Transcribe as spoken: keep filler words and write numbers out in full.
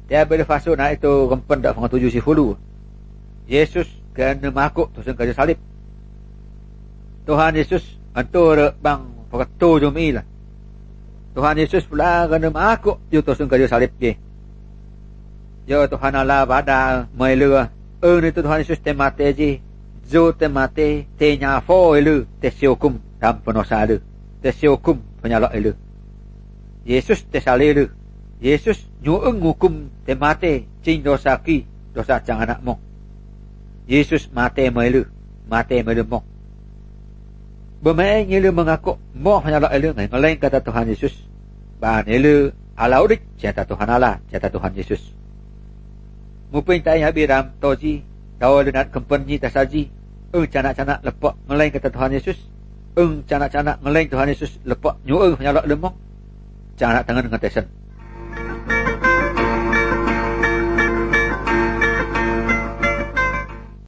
Dia bila fasuk nak itu rempen dak fang tuju si fulu. Yesus kena makuk tu sing kayu salib. Tuhan Yesus antur bang fakatu jumi lah. Tuhan Yesus pula kena makuk tu tu sing kayu salib dia. Yo Tuhan Allah pada mailu. Ơn itu Tuhan Yesus te mate ji. Zo te mate te nyafo elu te siukum dam penosa elu. Te siukum penyalak elu. Yesus te salilu. Yesus nyueng hukum te mate cing dosa ki dosa cang anak mong. Yesus mate mailu, mate mailu mong. Bermain elu mengaku mong penyalak elu ngai ngelain kata Tuhan Yesus. Bahan elu ala udik jata Tuhan Allah, jata Tuhan Yesus. Mupin tak yang biram toji tahu dengan kempenyi tasaji. Eng canak-canak lepak ngelain kata Tuhan Yesus. Eng canak-canak ngelain Tuhan Yesus lepak nyueng penyalak lemong. Canak tangan dengan tesen.